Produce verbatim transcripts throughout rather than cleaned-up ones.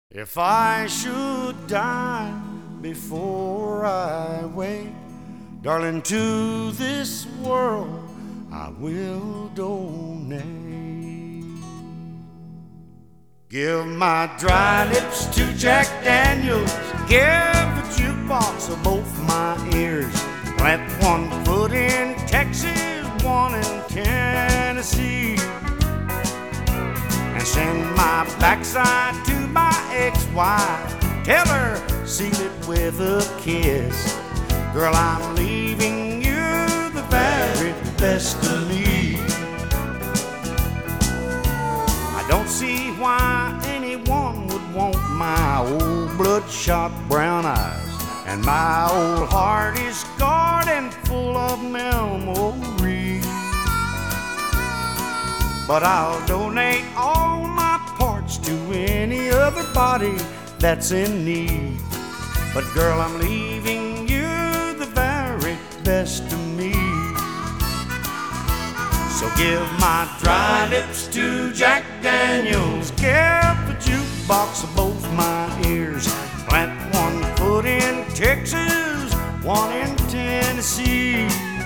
If I should die before I wake, darling, to this world I will donate. Give my dry lips to Jack Daniels, give the jukebox of both my ears. Plant one foot in Texas, one in Tennessee, and send my backside to my ex-wife. Tell her, seal it with a kiss. Girl, I'm leaving you the very best of me. I don't see why anyone would want my old bloodshot brown eyes, and my old heart is scarred and full of memories. But I'll donate all my parts to any other body that's in need. But girl, I'm leaving you the very best of me. So give my dry lips to Jack Daniels, give the jukebox of both my ears. Plant one foot in Texas, one in Tennessee,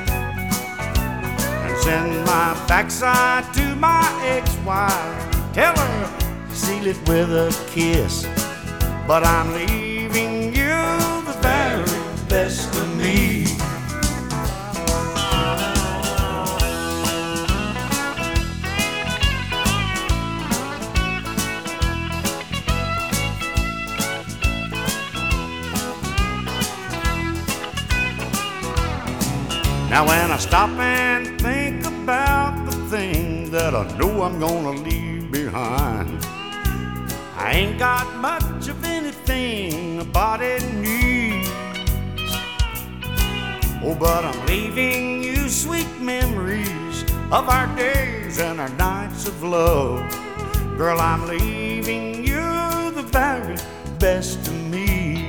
and send my backside to my ex-wife. Tell her, seal it with a kiss. But I'm leaving you the very best of me. Now when I stop and think about the thing that I know I'm gonna leave behind, I ain't got much of anything a body needs. Oh, but I'm leaving you sweet memories of our days and our nights of love. Girl, I'm leaving you the very best of me.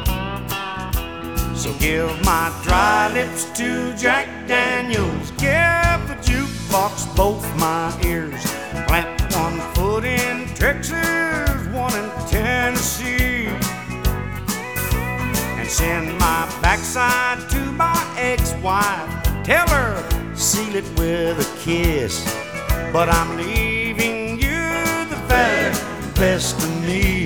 So give my dry lips to Jack Daniels, give the jukebox both my ears. Plant one foot in Texas, one in Tennessee, and send my backside to my ex-wife. Tell her, seal it with a kiss. But I'm leaving you the very best of me.